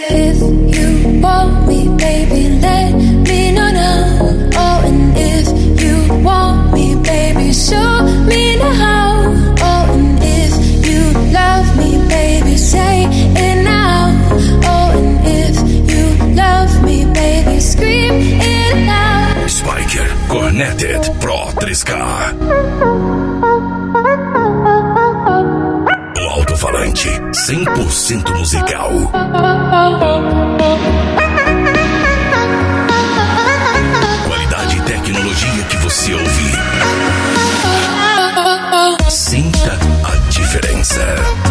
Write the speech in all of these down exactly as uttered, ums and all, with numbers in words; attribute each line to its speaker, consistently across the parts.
Speaker 1: If you want me, baby, let me know now. Oh, and if you want me, baby, show me now. Oh, and if you love me, baby, say it now. Oh, and if you love me, baby, scream it loud.
Speaker 2: Spiker Connected Pro três K. O alto-falante cem por cento musical. Qualidade e tecnologia que você ouve. Sinta a diferença.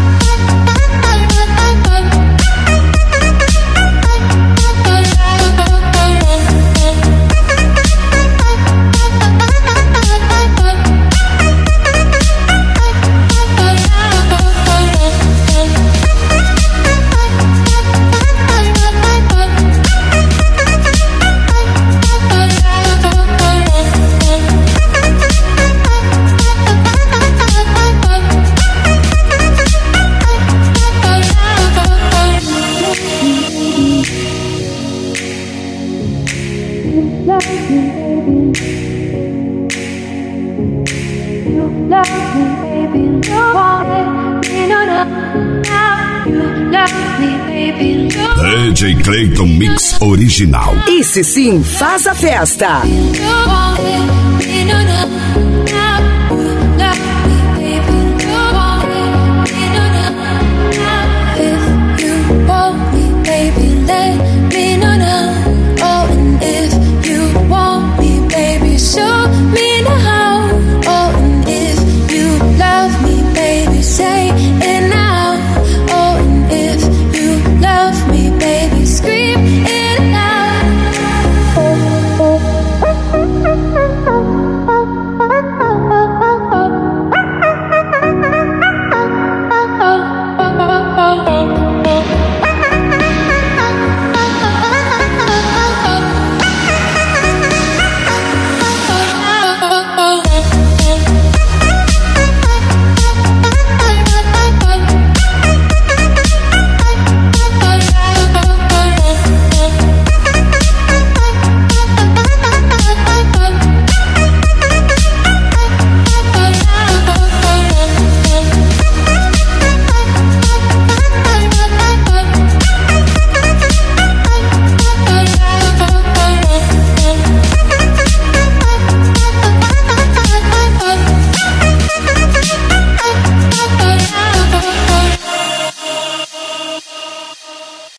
Speaker 3: D J Clayton Mix Original.
Speaker 4: Esse sim faz a festa.